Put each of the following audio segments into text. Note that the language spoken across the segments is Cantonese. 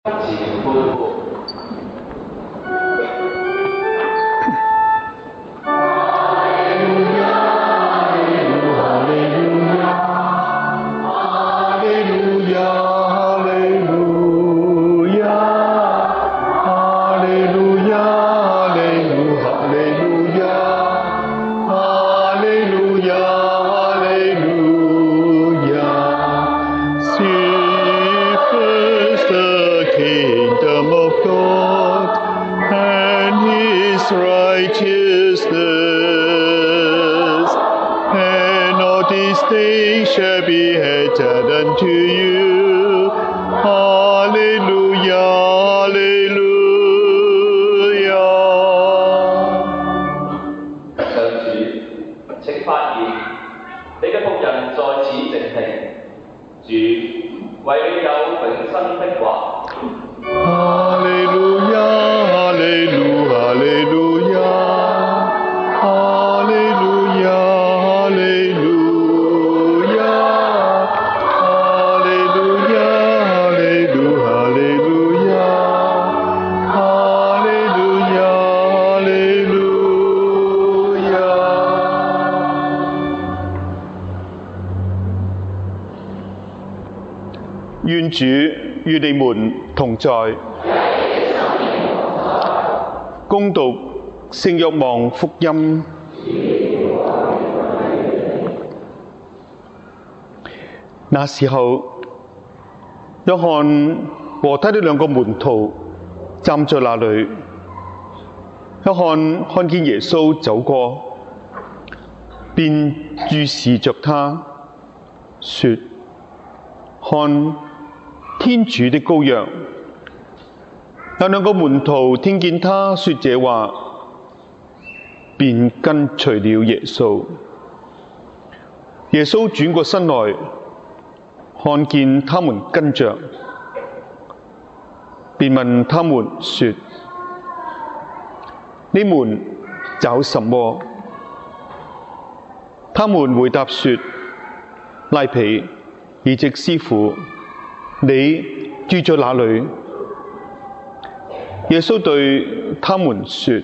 願主與你們同在。恭讀聖若望福音。那時候，約翰和他的兩個門徒站在那裏。約翰看見耶穌走過，便注視着他，說：看，天主的羔羊。那兩個門徒聽見他說這話，便跟隨了耶穌。耶穌轉過身來，看見他們跟着，便問他們說：你們找什麼？他們回答說：拉比，亦即師傅，你住在哪裏？耶穌對他們說：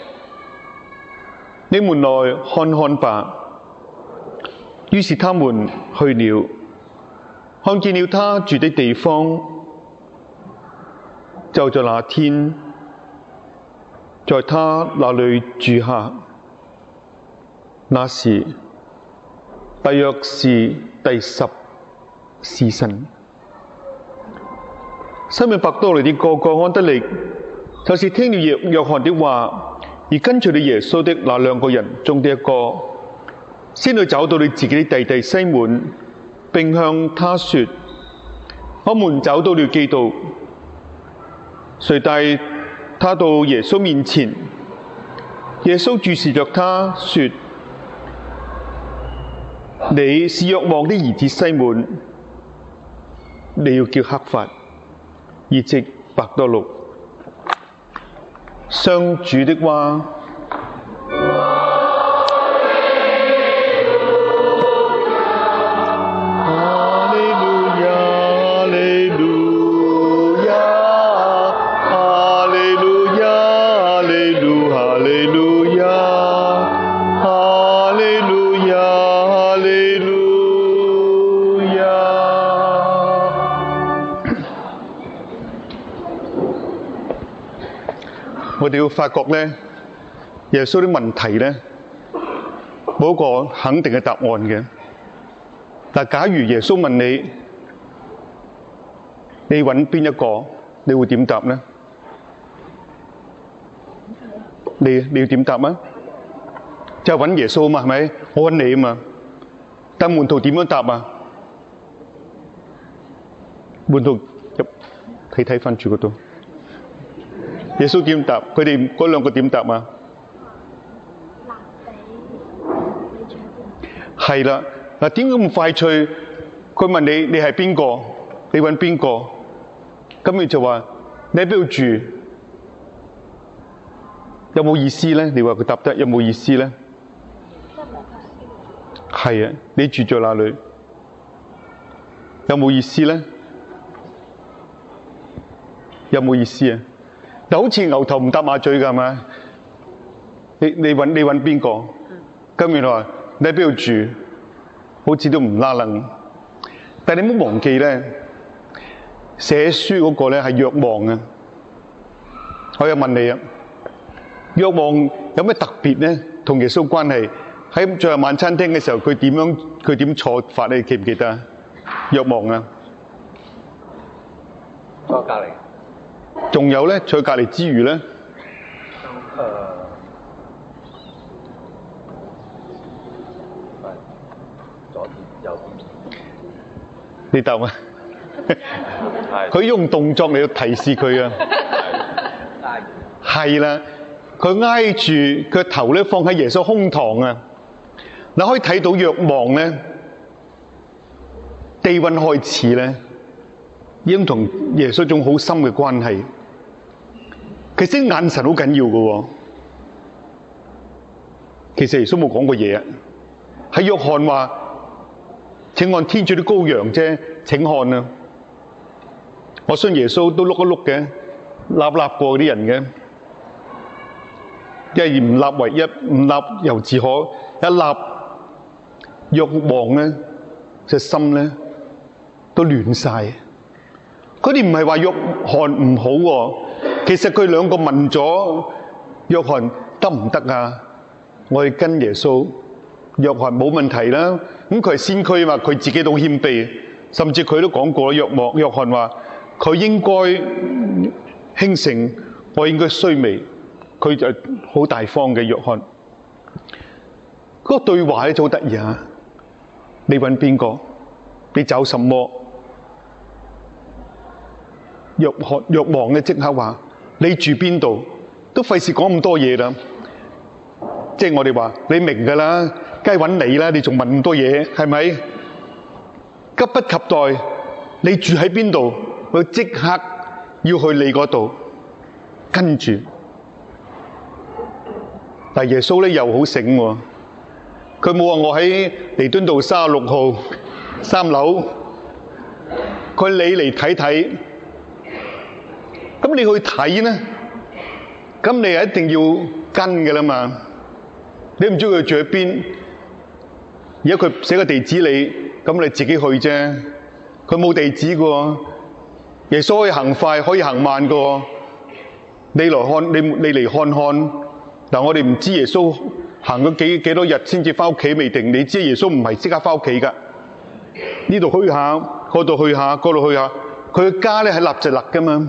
你們來看看吧。於是他們去了，看見了他住的地方。就在那天，在他那裏住下。那時大約是第10時辰。西門伯多祿的哥哥安德烈，就是聽了約翰的話而跟隨了耶穌的那兩個人中的一個，先去找到你自己的弟弟西門，並向他說：我們找到了基督。遂帶他到耶穌面前。耶穌注視着他說：你是若望的兒子西門，你要叫刻法，亦即伯多祿。上主的話。我哋要發覺咧，耶穌啲問題咧冇一個肯定嘅答案嘅。但假如耶穌問你，你揾邊一個，你會點答咧？你要點答啊？就揾耶穌啊嘛，係咪？我揾你啊嘛。但門徒點樣答啊？門徒睇翻住嗰度。耶穌點答？佢哋嗰兩個點答啊？係啦，嗱，點解咁快脆？佢問你，你係邊個？你揾邊個？咁你就話你喺邊度住？有冇意思咧？你話佢答得有冇意思咧？係啊，你住在哪裏？有冇意思咧？ 有冇意思啊？就好似牛頭唔搭馬嘴㗎，係嘛？你揾邊個？咁原來你喺邊度住？好似都唔拉楞。但係你唔好忘記咧，寫書嗰個咧係若望啊！我又問你啊，若望有咩特別咧？同耶穌關係喺最後晚餐廳嘅時候，佢點坐法？你記唔記得啊？若望啊， 坐隔離。 仲有咧，坐隔離之餘咧， 左邊右邊。 你答啊？佢用動作嚟提示佢啊。係啦，佢挨住佢頭咧放喺耶穌胸膛啊！你可以睇到若望咧，Day 1開始咧，已經同耶穌種好深嘅關係。其實眼神好緊要嘅喎。其實耶穌冇講過嘢啊，喺約翰話：請看天主的羔羊啫，請看啊！我相信耶穌都碌一碌嘅，立過啲人嘅。因為唔立為一，唔立由自可，一立若望咧，隻心咧都亂晒。佢哋唔係話約翰唔好喎，其實佢兩個問咗約翰得唔得啊？我哋跟耶穌，約翰冇問題啦。咁佢係先驅嘛，佢自己都謙卑，甚至佢都講過約翰話佢應該興盛，我應該衰微。佢就好大方嘅約翰，嗰個對話咧就好得意啊！你揾邊個？你找什麼？若望咧即刻話：你住邊度？都費事講咁多嘢啦。即係我哋話你明㗎啦，梗係揾你啦，你仲問咁多嘢，係咪？急不及待，你住喺邊度？佢即刻要去你嗰度，跟住。但耶穌咧又好醒喎，佢冇話我喺彌敦道36號3樓，佢你嚟睇睇，咁你去睇呢？咁你係一定要跟嘅啦嘛，你唔知佢住喺邊，而家佢寫個地址你，咁你自己去啫，佢冇地址嘅喎，耶穌可以行快，可以行慢嘅喎，你嚟看看。嗱，我哋唔知耶穌行咗幾多日先至翻屋企未定，你知耶穌唔係即刻翻屋企噶，呢度去下，嗰度去下，嗰度去下，佢嘅家咧喺納匝肋噶嘛。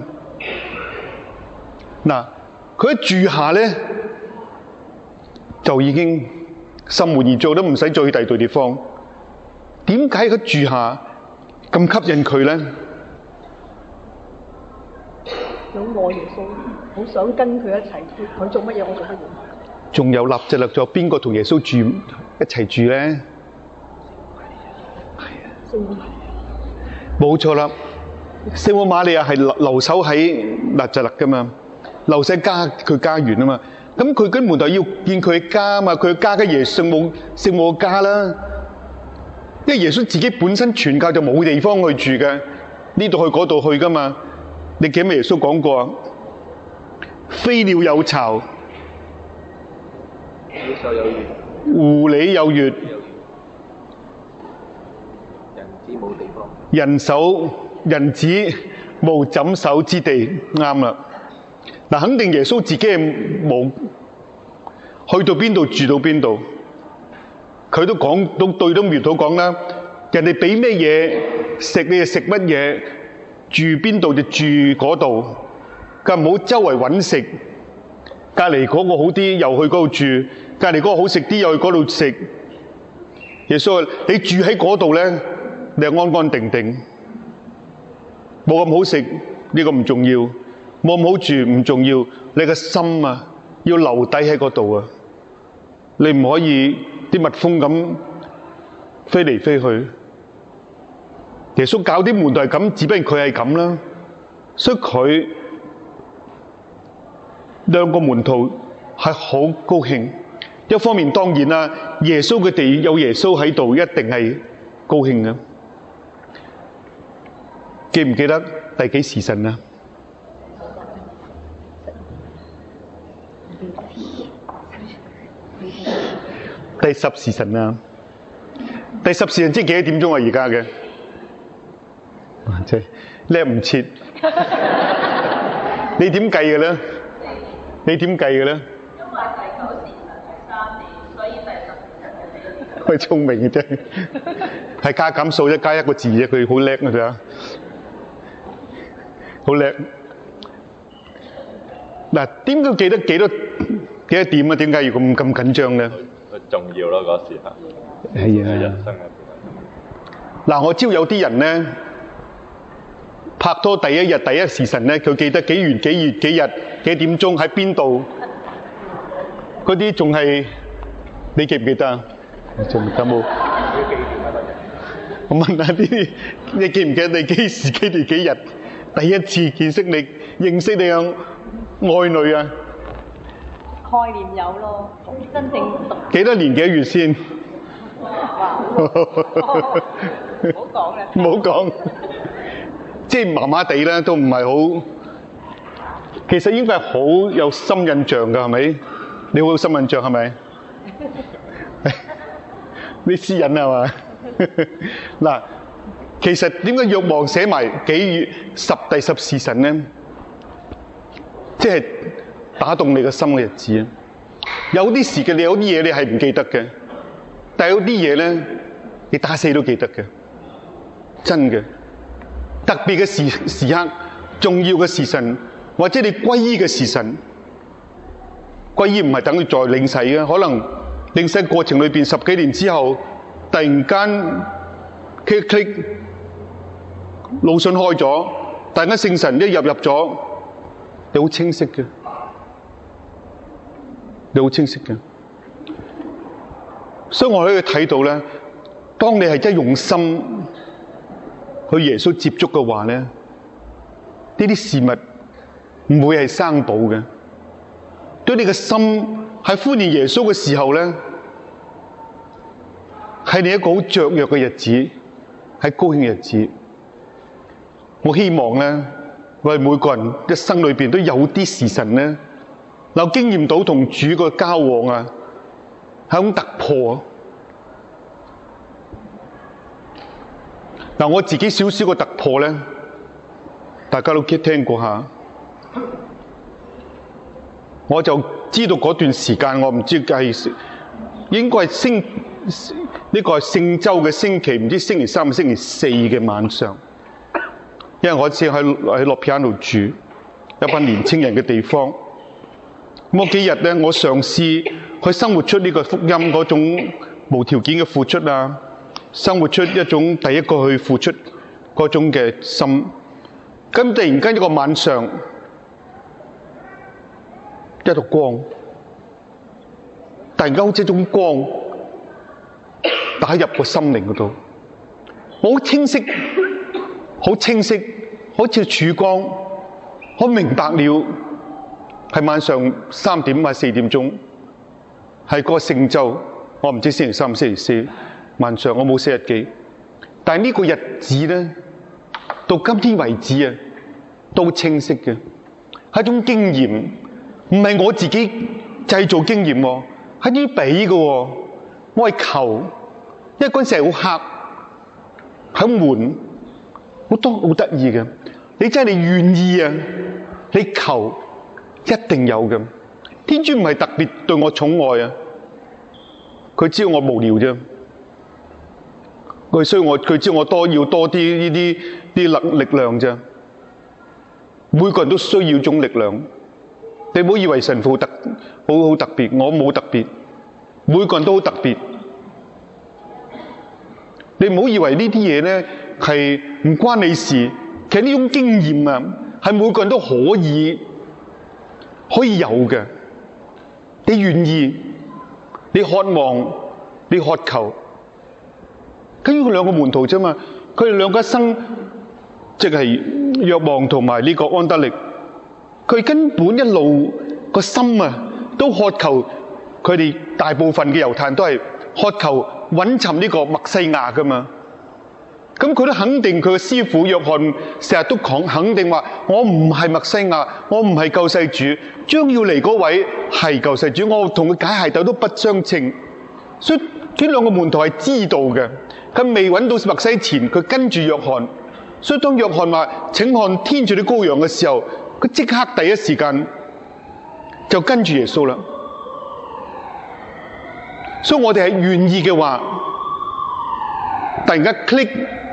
嗱，佢一住下咧就已經心滿意足，都唔使再去第二度地方。點解佢住下咁吸引佢咧？ 好愛耶穌，好想跟佢一齊，佢做乜嘢我做乜嘢。 仲有納匝肋，仲有邊個同耶穌住一齊住咧？ 聖母瑪利亞， 冇錯啦，聖母瑪利亞係留守喺納匝肋噶嘛，留守佢家園啊嘛。咁佢跟門徒要見佢嘅家啊嘛，佢嘅家嘅聖母嘅家啦。因為耶穌自己本身傳教就冇地方去住嘅，呢度去嗰度去噶嘛。你記唔記得耶穌講過啊？飛鳥有巢， 野獸有穴， 狐狸有穴， 人子冇地方， 人子無枕首之地。啱啦，嗱，肯定耶穌自己係冇去到邊度住到邊度，佢都講都對都唔到講啦。人哋俾咩嘢食，你就食乜嘢。住邊度就住嗰度，佢唔好周圍揾食。隔離嗰個好啲，又去嗰度住；隔離嗰個好食啲，又去嗰度食。耶穌話：你住喺嗰度咧，你係安安定定，冇咁好食呢個唔重要，冇咁好住唔重要，你個心啊要留底喺嗰度啊！你唔可以啲蜜蜂咁飛嚟飛去。耶穌教啲門徒係咁，只不過佢係咁啦，所以佢兩個門徒係好高興。一方面當然啦，耶穌佢哋有耶穌喺度，一定係高興嘅。記唔記得第幾時辰啊？ 第十時辰啊！第十時辰即係幾多點鐘啊？而家嘅，即係叻唔切。你點計嘅咧？你點計嘅咧？ 因為第九時辰係3點，所以第十時辰係4點。 佢聰明嘅啫，係加減數啫，加一個字啫，佢好叻嘅啫，好叻。嗱，點解記得幾多點啊？點解要咁緊張咧？ 重要咯，嗰時刻。 係啊， 人生入邊。 嗱，我知道有啲人咧，拍拖第一日第一時辰咧，佢記得幾月幾日幾點鐘喺邊度，嗰啲仲係你記唔記得啊？仲有冇？我問下啲，你記唔記得你幾時幾年幾日第一次見識你認識你嘅愛女啊？ 概念有咯，真正讀幾多年幾月先？ 哇！唔好講啦， 唔好講，即係麻麻地啦，都唔係好。其實應該係好有深印象㗎，係咪？你好有深印象係咪？你私隱係嘛？嗱，其實點解若望寫埋幾月第十時辰咧？即係打動你個心嘅日子啊！有啲時嘅你有啲嘢你係唔記得嘅，但係有啲嘢咧，你打死都記得嘅，真嘅。特別嘅時刻、重要嘅時辰，或者你皈依嘅時辰，皈依唔係等於在領洗嘅，可能領洗過程裏邊10幾年之後，突然間 click 腦筍開咗，突然間聖神一入咗，你好清晰嘅。你好清晰嘅，所以我可以睇到咧，當你係真用心去耶穌接觸嘅話咧，呢啲事物唔會係生保嘅。對你嘅心喺歡迎耶穌嘅時候咧，係你一個好雀躍嘅日子，係高興嘅日子。我希望咧，我哋每個人一生裏邊都有啲時辰咧，能夠經驗到同主個交往啊，係一種突破啊！嗱，我自己少少個突破咧，大家都聽過下，我就知道嗰段時間，我唔知係應該係呢個係聖週嘅星期，唔知星期3、星期4嘅晚上，因為我只喺洛皮安度住一班年青人嘅地方。嗰幾日咧，我嘗試去生活出呢個福音嗰種無條件嘅付出啊，生活出一種第一個去付出嗰種嘅心。咁突然間一個晚上，一道光，突然間好似一種光打入個心靈嗰度，我好清晰，好清晰，好似曙光，我明白了。係晚上3點或4點鐘，係個聖週，我唔知星期3、星期4晚上，我冇寫日記。但係呢個日子咧，到今天為止啊，都清晰嘅，係一種經驗，唔係我自己製造經驗喎，係啲俾嘅喎。我係求，因為嗰陣時好黑，好悶，好多好得意嘅。你真係你願意啊，你求。一定有嘅，天主唔係特別對我寵愛啊，佢知道我無聊啫，佢知道我要多啲呢啲力量啫。每個人都需要種力量，你唔好以為神父好特別，我冇特別，每個人都好特別。你唔好以為呢啲嘢咧係唔關你事，其實呢種經驗啊，係每個人都可以有嘅，你願意，你渴望，你渴求。跟住佢兩個門徒啫嘛，佢哋兩個一生，即係若望同埋呢個安德力，佢根本一路個心啊，都渴求。佢哋大部分嘅猶太人都係渴求揾尋呢個默西亞噶嘛， 咁佢都肯定佢嘅師傅約翰成日都肯定話：我唔係默西亞，我唔係救世主，將要嚟嗰位係救世主。我同佢解鞋帶都不相稱。所以呢兩個門徒係知道嘅。佢未揾到默西前，佢跟住約翰。所以當約翰話請看天上的羔羊嘅時候，佢即刻第一時間就跟住耶穌啦。所以我哋係願意嘅話，突然間 click，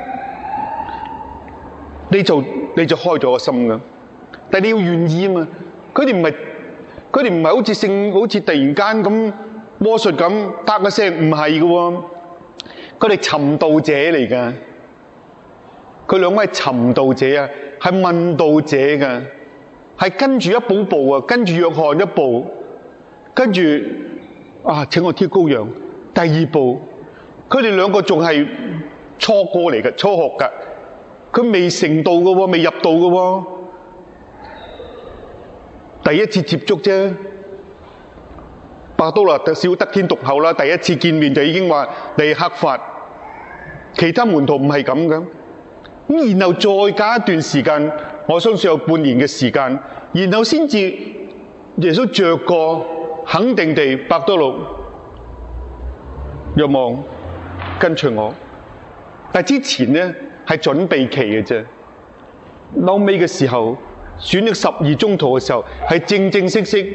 你就開咗個心噶。但係你要願意啊嘛。佢哋唔係好似突然間咁魔術咁嗒一聲，唔係噶喎。佢哋尋道者嚟噶。佢兩位係尋道者啊，係問道者噶，係跟住一步步啊，跟住約翰一步，跟住請我挑羔羊。第二步，佢哋兩個仲係初哥嚟嘅，初學噶，佢未成道嘅喎，未入道嘅喎，第一次接觸啫。伯多祿小得天獨厚啦，第一次見面就已經話你係黑法，其他門徒唔係咁嘅。咁然後再隔一段時間，我相信有半年嘅時間，然後先至耶穌着過肯定地，伯多祿若望跟隨我。但之前呢係準備期嘅啫，後尾嘅時候選咗12宗徒嘅時候係正正式式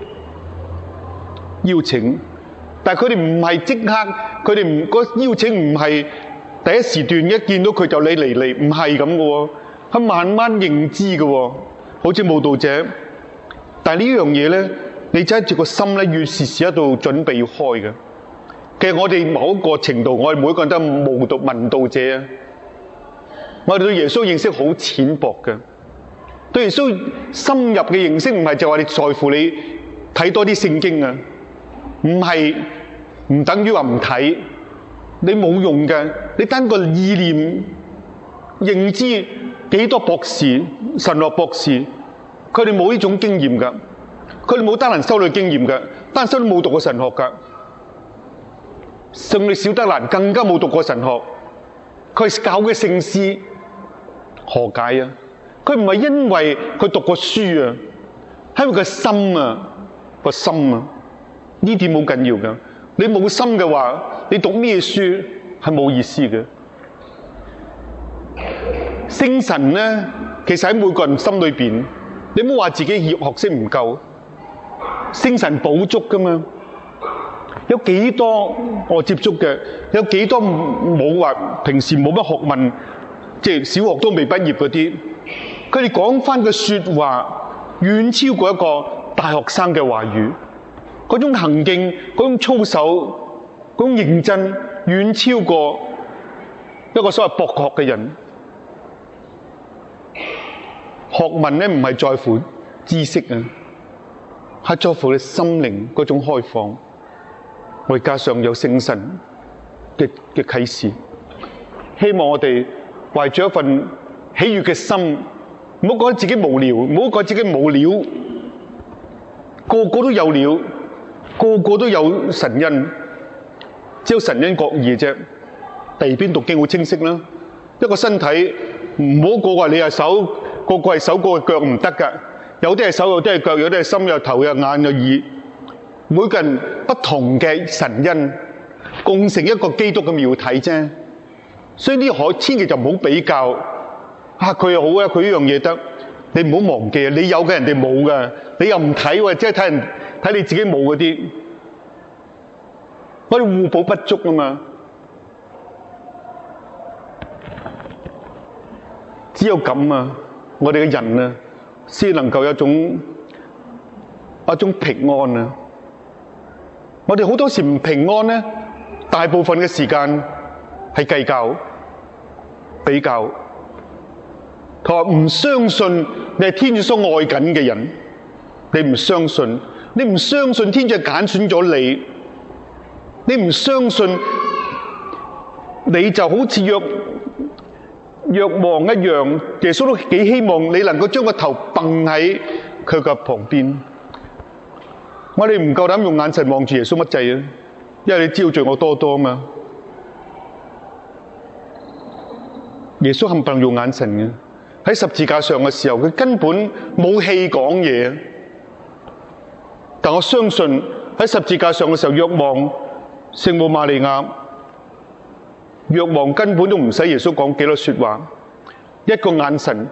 邀請，但係佢哋唔係即刻，佢哋個邀請唔係第一時段一見到佢就你嚟，唔係咁嘅喎，係慢慢認知嘅喎，好似慕道者。但係呢樣嘢咧，你就喺住個心咧，要時時喺度準備要開嘅。其實我哋某一個程度，我哋每一個人都係聞道者啊。我哋對耶穌認識好淺薄嘅，對耶穌深入嘅認識唔係就話你在乎你睇多啲聖經啊，唔等於話唔睇。你冇用嘅，你單個意念認知幾多博士、神學博士，佢哋冇呢種經驗噶，佢哋冇單人修女經驗噶，單身都冇讀過神學噶，聖女小德蘭更加冇讀過神學，佢係教嘅聖師，何解啊？佢唔係因為佢讀過書啊，係因為佢心啊，個心啊，呢點好緊要噶。你冇心嘅話，你讀咩書係冇意思嘅。聖神咧，其實喺每個人心裏邊，你唔好話自己學識唔夠，聖神補足噶嘛。有幾多我接觸嘅，有幾多冇話平時冇乜學問，即係小學都未畢業嗰啲，佢哋講翻嘅說話遠超過一個大學生嘅話語。嗰種行徑、嗰種操守、嗰種認真，遠超過一個所謂博學嘅人。學問咧唔係在乎知識啊，係在乎你心靈嗰種開放。我哋加上有聖神嘅啟示，希望我哋懷住一份喜悅嘅心，唔好覺得自己無聊，唔好覺得自己冇料，個個都有料。個個都有神恩，只有神恩各異啫。第二邊讀經好清晰啦。一個身體唔好個個係你係手，個個係手，個個腳唔得噶。有啲係手，有啲係腳，有啲係心，有頭，有眼，有耳。每個人不同嘅神恩，共成一個基督嘅妙體啫。所以呢個千祈就唔好比較。佢又好啊，佢呢樣嘢得，你唔好忘記啊！你有嘅人哋冇噶，你又唔睇喎，即係睇你自己冇嗰啲，我哋互補不足啊嘛。只有咁啊，我哋嘅人啊，先能夠有一種平安啊。我哋好多時唔平安咧，大部分嘅時間係計較、比較。佢話唔相信你係天主所愛緊嘅人，你唔相信，你唔相信天主係揀選咗你，你唔相信，你就好似若望一樣，耶穌都幾希望你能夠將個頭掟喺佢嘅旁邊。我哋唔夠膽用眼神望住耶穌乜滯啊，因為你知道罪惡多多嘛。 耶穌冚唪唥用眼神嘅。喺十字架上嘅時候，佢根本冇氣講嘢。但我相信喺十字架上嘅時候，若望聖母瑪利亞，若望根本都唔使耶穌講幾多說話，一個眼神。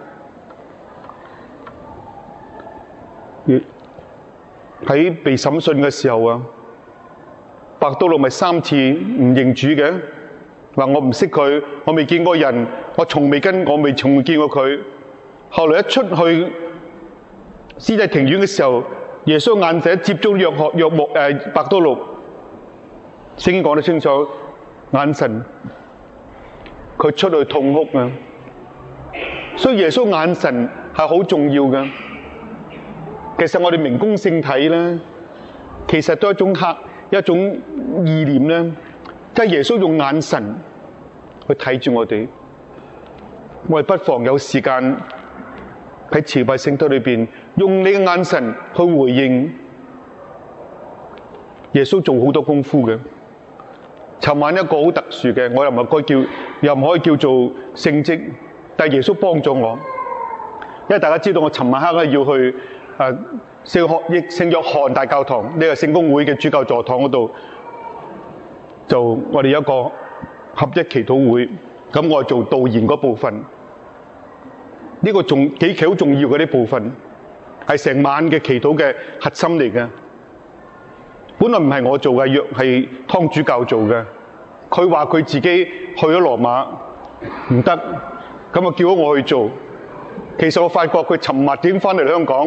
喺被審訊嘅時候啊，伯多祿咪3次唔認主嘅，話我唔識佢，我未見過人，我從未見過佢。後來一出去司祭庭院嘅時候，耶穌眼神一接觸伯多祿，聖經講得清楚，眼神佢出去痛哭啊！所以耶穌眼神係好重要嘅。其實我哋明供聖體咧，其實都係一種意念咧，即係耶穌用眼神去睇住我哋。我哋不妨有時間喺朝拜聖體裏邊，用你嘅眼神去回應。耶穌做好多功夫嘅。尋晚一個好特殊嘅，我又唔可以叫做聖蹟，但係耶穌幫咗我，因為大家知道我尋晚黑咧要去聖約翰大教堂呢個聖公會嘅主教座堂嗰度，就我哋有一個合一祈禱會，咁我做導言嗰部分，呢個仲好重要嘅呢部分，係成晚嘅祈禱嘅核心嚟嘅。本來唔係我做嘅，若係湯主教做嘅，佢話佢自己去咗羅馬唔得，咁啊叫咗我去做。其實我發覺佢尋日點翻嚟香港，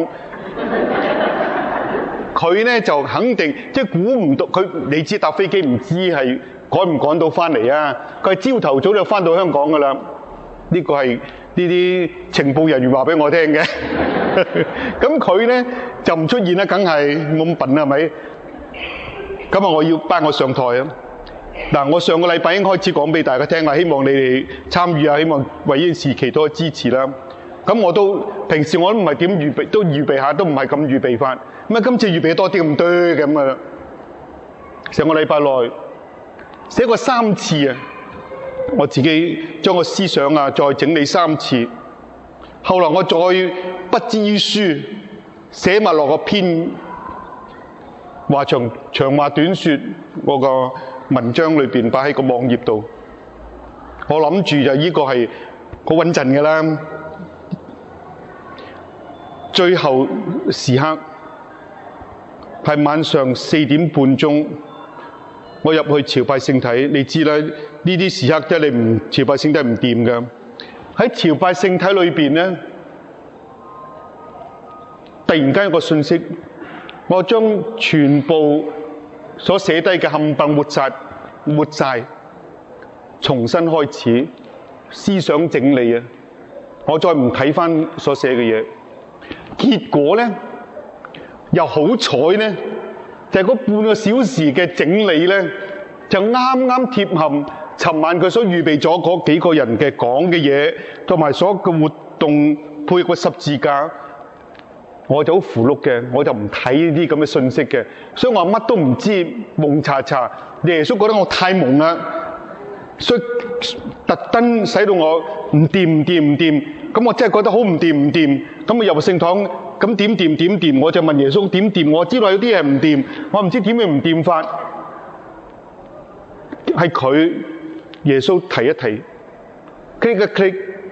佢咧就肯定即係估唔到佢，你知搭飛機唔知係趕唔趕到翻嚟啊！佢係朝頭早就翻到香港噶啦，呢個係呢啲情報人員話俾我聽嘅。咁佢咧就唔出現啦，梗係冇咁笨啦，係咪？咁啊，我要頒我上台啊！嗱，我上個禮拜已經開始講俾大家聽啦，希望你哋參與啊，希望為呢件事祈禱支持啦。咁我都平時我都唔係點預備，都預備下，都唔係咁預備法。咁啊，今次預備多啲咁多咁啊！上個禮拜內寫過3次啊，我自己將個思想啊再整理3次。後來我再不知於書，寫埋落個篇話長話短説，我個文章裏邊擺喺個網頁度。我諗住就呢個係好穩陣嘅啦。最後時刻係晚上4點半鐘，我入去朝拜聖體。你知啦，呢啲時刻即係你唔朝拜聖體唔掂㗎。喺朝拜聖體裏邊咧，突然間有個信息，我將全部所寫低嘅冚唪唥抹晒，重新開始思想整理啊！我再唔睇翻所寫嘅嘢。結果咧，又好彩咧，就係嗰半個小時嘅整理咧，就啱啱貼合尋晚佢所預備咗嗰幾個人嘅講嘅嘢，同埋所有嘅活動配個十字架，我就好符碌嘅，我就唔睇呢啲咁嘅信息嘅，所以我乜都唔知，蒙查查。耶穌覺得我太蒙啦，所以特登使到我唔掂。咁我真係覺得好唔掂，咁我入聖堂，咁點掂？我就問耶穌點掂？我知道有啲嘢唔掂，我唔知點樣唔掂法。係佢耶穌提一提 ，click 一 click，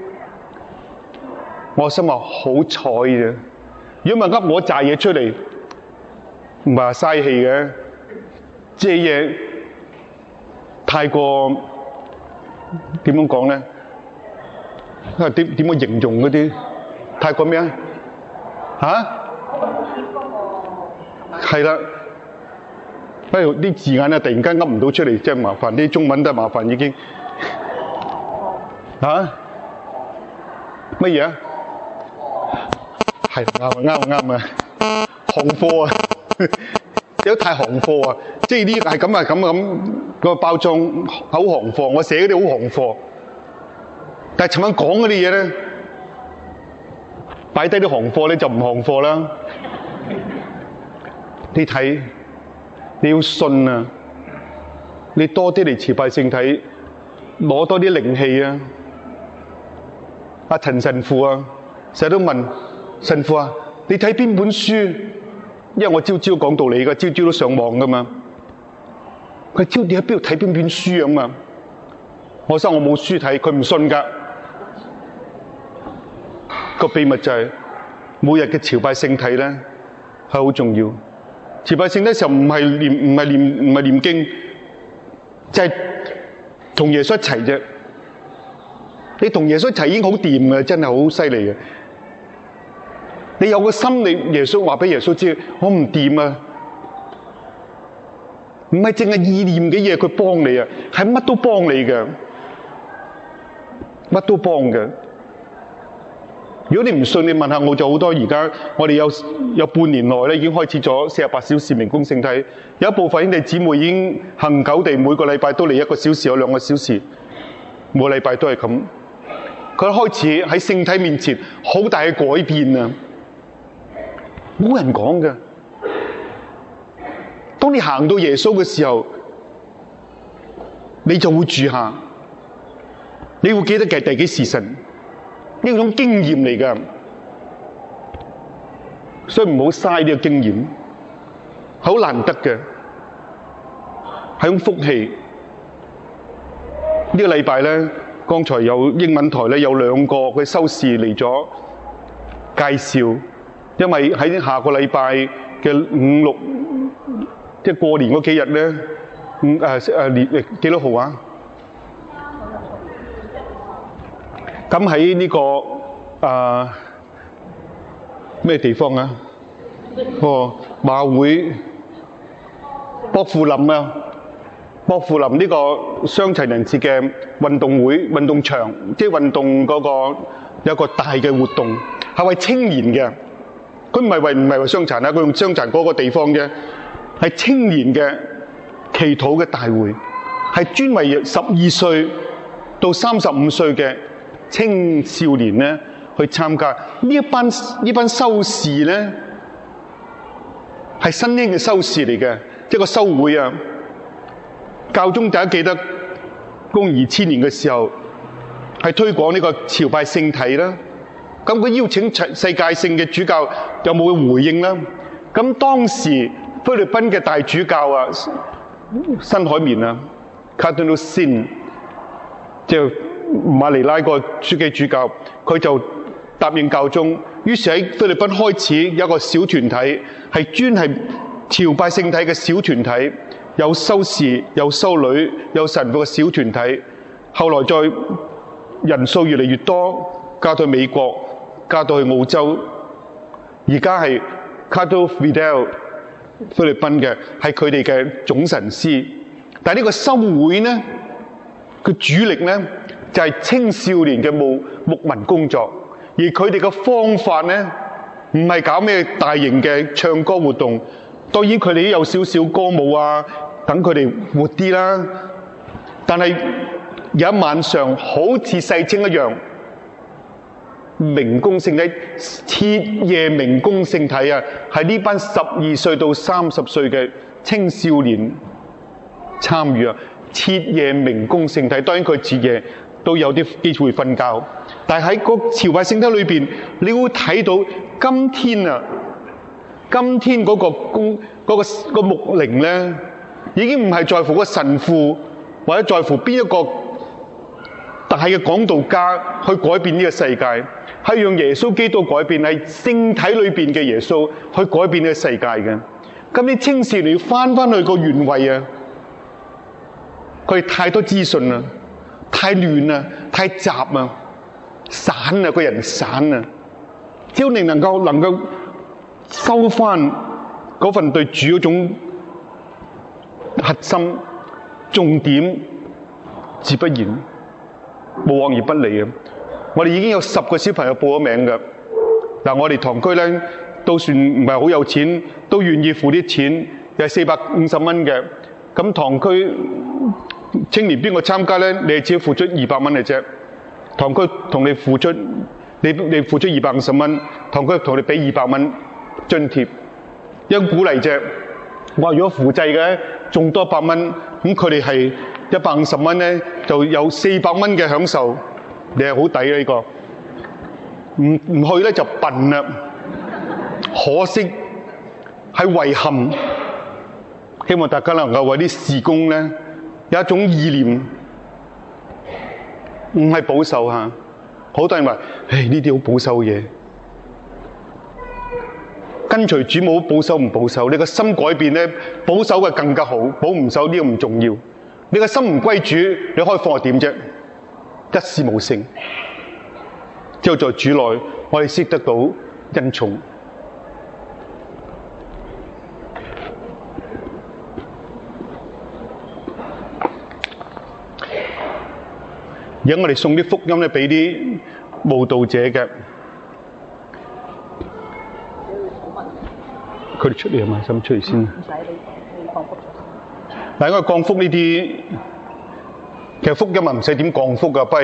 我心話好彩啫。如果問噏我炸嘢出嚟，唔係話嘥氣嘅，即係嘢太過點樣講咧？點樣形容嗰啲？太過咩啊？係啦，不如啲字眼啊，突然間噏唔到出嚟，真係麻煩。啲中文都係麻煩已經。乜嘢啊？係啱啊！行貨啊，有太行貨啊！即係呢係咁個包裝好行貨，我寫嗰啲好行貨。但係尋晚講嗰啲嘢咧，擺低啲行貨咧就唔行貨啦。你睇，你要信啊！你多啲嚟朝拜聖體，攞多啲靈氣啊！ 阿陳神父啊，成日都問神父啊，你睇邊本書？因為我朝朝講道理㗎，朝朝都上網㗎嘛。佢朝你喺邊度睇邊本書咁啊？我話我冇書睇，佢唔信㗎。個秘密就係每日嘅朝拜聖體咧係好重要。朝拜聖體時候唔係念經，就係同耶穌一齊啫。你同耶穌一齊已經好掂嘅，真係好犀利嘅。你有個心，你耶穌話俾耶穌知，我唔掂啊！唔係淨係意念嘅嘢，佢幫你啊，係乜都幫你嘅，乜都幫嘅。如果你唔信，你問下我就好多。而家我哋有半年內咧，已經開始咗48小時明供聖體，有一部分兄弟姊妹已經恆久地每個禮拜都嚟1個小時，有2個小時，每個禮拜都係咁。佢開始喺聖體面前好大嘅改變啊！冇人講嘅。當你行到耶穌嘅時候，你就會住下，你會記得嘅第幾時辰，呢種經驗嚟㗎，所以唔好嘥呢個經驗，好難得嘅，係種福氣。呢個禮拜咧，剛才有英文台咧有2個嘅修士嚟咗介紹，因為喺下個禮拜嘅5、6。即係過年嗰幾日咧，年幾多號啊？咁喺呢個咩地方啊？馬會薄扶林啊，薄扶林呢個傷殘人士嘅運動會、運動場，即係運動嗰個有一個大嘅活動，係為青年嘅。佢唔係為傷殘啊，佢用傷殘嗰個地方嘅。係青年嘅祈禱嘅大會，係專為12歲到35歲嘅青少年咧去參加。呢一班修士咧係新興嘅修士嚟嘅，一個修會啊。教宗大家記得公元2000年嘅時候係推廣呢個朝拜聖體啦。咁佢邀請世界性嘅主教有冇回應啦？咁當時菲律賓嘅大主教啊，新海綿啊 Cardinal Sin， 即係馬尼拉個書記主教，佢就答應教宗，於是喺菲律賓開始有一個小團體，係專係朝拜聖體嘅小團體，有修士、有修女、有神父嘅小團體。後來再人數越嚟越多，加到美國，加到去澳洲，而家係 Cardinal Fidel。菲律賓嘅係佢哋嘅總神師，但係呢個修會呢，佢主力呢就係青少年嘅牧民工作，而佢哋嘅方法呢唔係搞咩大型嘅唱歌活動，當然佢哋都有少少歌舞啊，等佢哋活啲啦。但係有一晚上好似世青一樣，明供聖體，徹夜明供聖體啊，係呢班12歲到30歲嘅青少年參與啊，徹夜明供聖體。當然佢徹夜都有啲機會瞓覺，但係喺個朝拜聖體裏邊，你會睇到今天嗰個牧靈咧，已經唔係在乎個神父或者在乎邊一個大嘅講道家去改變呢個世界。係讓耶穌基督改變，係聖體裏邊嘅耶穌去改變呢個世界嘅。咁啲青少年要翻去個原位啊！佢哋太多資訊啦，太亂啦，太雜啊，散啊，個人散啊。只要你能夠收翻嗰份對主嗰種核心重點，自不然無往而不利啊！我哋已經有10個小朋友報咗名㗎。嗱，我哋堂區咧都算唔係好有錢，都願意付啲錢，有450蚊嘅。咁堂區青年邊個參加咧？你係只要付出200蚊嘅啫。堂區同你付出，你付出250蚊，堂區同你俾200蚊津貼，一鼓勵啫。我話如果扶濟嘅仲多100蚊，咁佢哋係150蚊咧，就有400蚊嘅享受。你係好抵呢個， 唔去咧就笨啦，可惜係遺憾。希望大家能夠為啲事工咧有一種意念，唔係保守嚇。好多人話：誒呢啲好保守嘢，跟隨主冇保守唔保守，你個心改變咧，保守嘅更加好，保唔守呢個唔重要。你個心唔歸主，你可以放係點啫？一事無成。之後在主內，我哋先得到恩寵。而家我哋送啲福音咧俾啲慕道者嘅，佢哋出嚟啊嘛，先出嚟先。唔使你降福咗。嗱，因為降福呢啲，其實福音啊唔使點降福噶，不過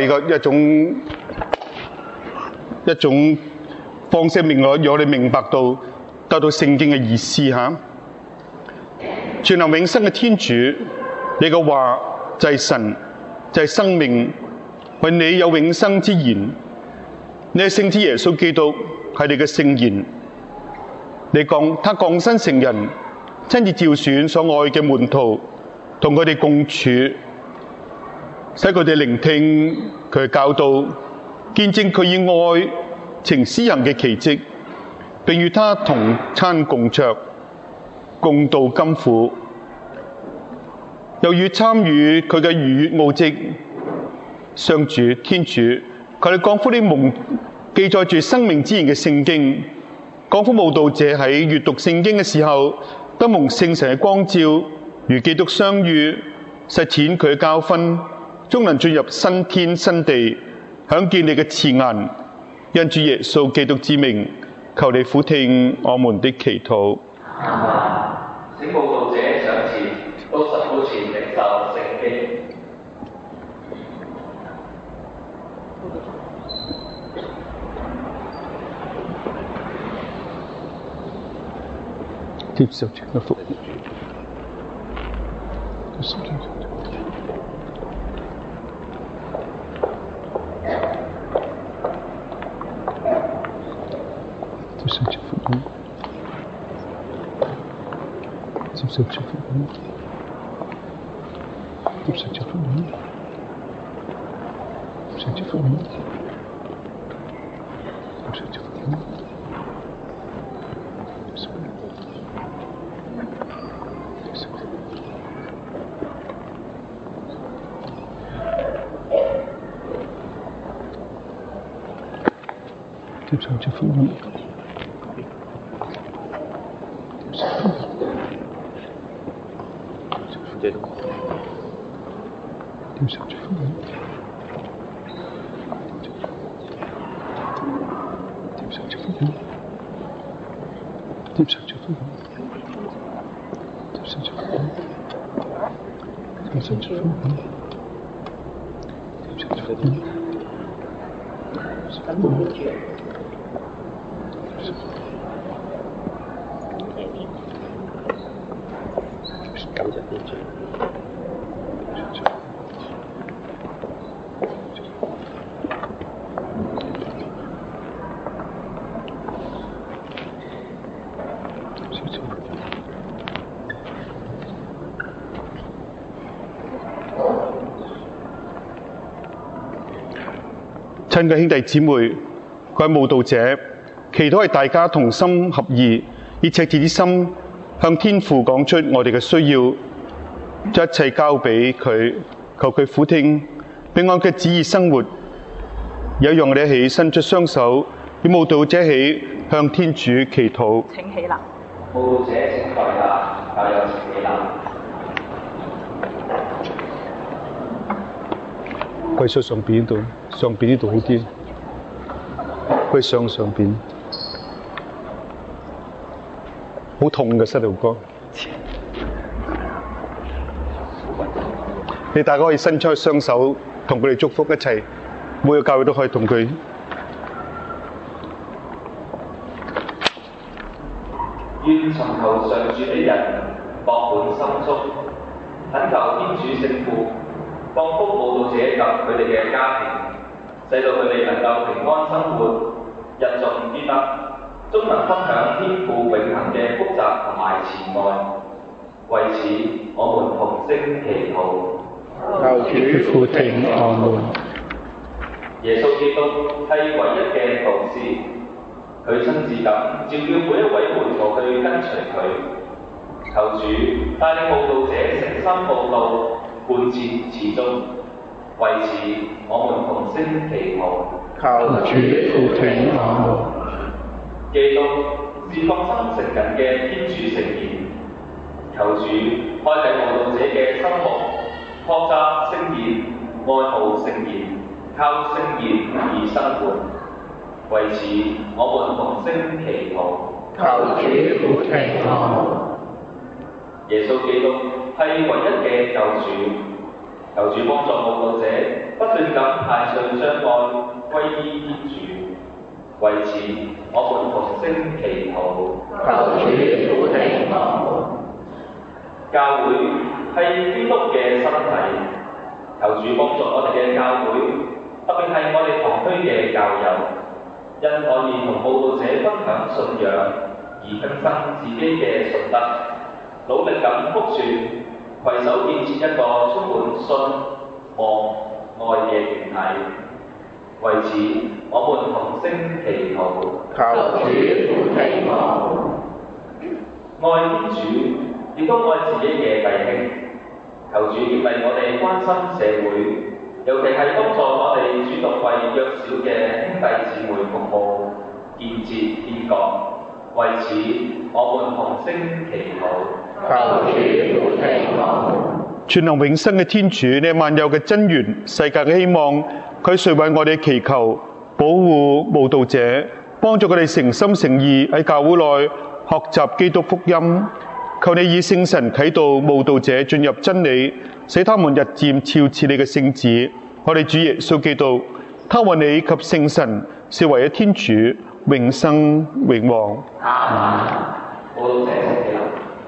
一種方式令我哋明白到得到聖經嘅意思嚇。全能永生嘅天主，你嘅話就係神，就係生命。為你有永生之言，你係聖子耶穌基督，係你嘅聖言。他降生成人，親自召選所愛嘅門徒，同佢哋共處，使佢哋聆聽佢嘅教導，見證佢以愛情施行嘅奇蹟，並與他同餐共酌，共度甘苦，又與參與佢嘅逾越奧蹟。上主天主，佢哋降福啲蒙記載住生命之言嘅聖經，降福慕道者喺閱讀聖經嘅時候，得蒙聖神嘅光照，與基督相遇，實踐佢嘅教訓，終能進入新天新地，享見你嘅慈顏。因主耶穌基督之名，求你俯聽我們的祈禱。 請慕道者上前，到神寶前領受聖經。 接受主嘅福音，接受主嘅福音，接受主福音，接受主福音，接受主福音，接受主福音，接受主福音。接受主福音，接受福音，接受主福音，接受主福音，接受主福音，接受主福音，接受主福音，接受主福音。 感動主。 感謝天主。 親嘅兄弟姊妹，各位慕道者，祈禱係大家同心合意，以赤子之心向天父講出我哋嘅需要，將一切交俾佢，求佢俯聽，並按佢旨意生活。有讓我哋一起伸出雙手，與慕道者一起向天主祈禱。 請起立。 慕道者請跪下，教友請起立。 跪喺上邊度，上邊呢度好啲。跪上邊，好痛嘅膝頭哥。你大家可以伸出雙手，同佢哋祝福一齊。每個教會都可以同佢。 願尋求上主的人博滿心足，懇求天主聖父降福慕道者及佢哋嘅家庭，使到佢哋能夠平安生活， 日盡之德，終能分享天父永恆嘅福澤同埋慈愛。為此，我們同聲祈禱。 求主俯聽我們。 耶穌基督係唯一嘅導師，佢親自咁召叫每一位門徒去跟隨佢。求主帶領佈道者誠心佈道，貫徹始終。為此，我們同聲祈禱。 求主俯聽我們。 基督是降生成人嘅天主聖言，求主開啟佈道者嘅心目，學習聖言，愛慕聖言，靠聖言而生活。為此，我們同聲祈禱。 求主俯聽我們。 耶穌基督係唯一嘅救主，求主幫助佈道者不斷咁排除障礙，歸依天主。為此，我們同聲祈禱。 求主俯聽我們。 教會係基督嘅身體，求主幫助我哋嘅教會，特別係我哋堂區嘅教友，因可以同佈道者分享信仰而更新自己嘅信德，努力咁福傳，攜手建設一個充滿信、望、愛嘅團體。為此，我們同聲祈禱。 求主俯聽我們。 愛天主，亦都愛自己嘅弟兄。求主激勵我哋關心社會，尤其係幫助我哋主動為弱小嘅兄弟姊妹服務，建設天國。為此，我們同聲祈禱。 求主俯聽我們。 全能永生嘅天主，你係萬有嘅真源，世界嘅希望，佢垂為我哋祈求，保護佈道者，幫助佢哋誠心誠意喺教會內學習基督福音。求你以聖神啟導佈道者進入真理，使他們日漸肖似你嘅聖子。我哋主耶穌基督，他和你及聖神是唯一天主，永生永王。 佈道者請起立。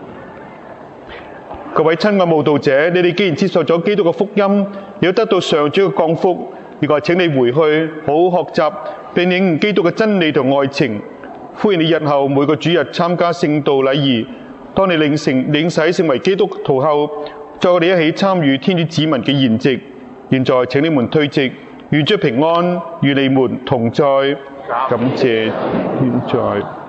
各位親愛佈道者，你哋既然接受咗基督嘅福音，要得到上主嘅降福，而家請你回去好好學習並領悟基督嘅真理同愛情。歡迎你日後每個主日參加聖道禮儀。當你領洗成為基督徒後，再我哋一起參與天主子民嘅筵席。現在請你們退席，願主平安與你們同在。感謝現在。